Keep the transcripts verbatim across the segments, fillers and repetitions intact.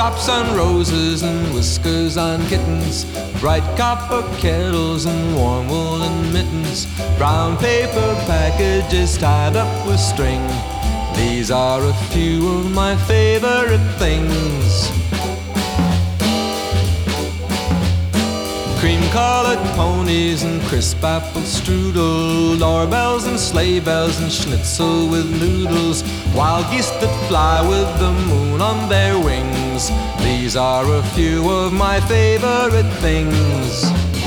Raindrops on roses and whiskers on kittens, bright copper kettles and warm woolen mittens, brown paper packages tied up with string. These are a few of my favorite things. Cream-colored ponies and crisp apple strudel, doorbells and sleigh bells and schnitzel with noodles, wild geese that fly with the moon on their wings. These are a few of my favorite things.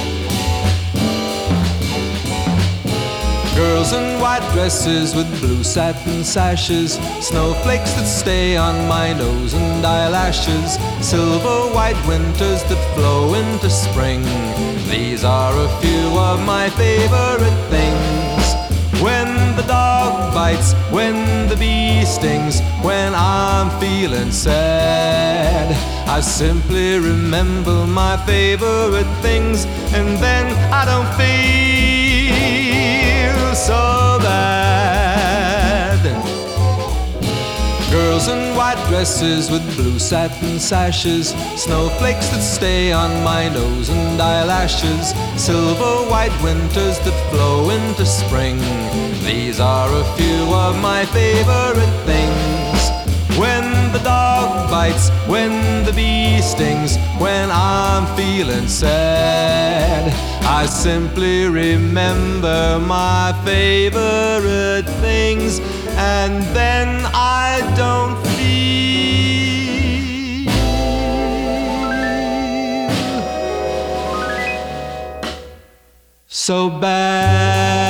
Girls in white dresses with blue satin sashes, snowflakes that stay on my nose and eyelashes, silver white winters that flow into spring. These are a few of my favorite things. When the dog bites, when the bee stings, when I'm feeling sad, I simply remember my favorite things, and then I don't feel so bad. Girls in white dresses with blue satin sashes, snowflakes that stay on my nose and eyelashes, silver white winters that flow into spring. These are a few of my favorite things. When the dog bites, when the bee stings, when I'm feeling sad, I simply remember my favorite things, and then I don't feel so bad.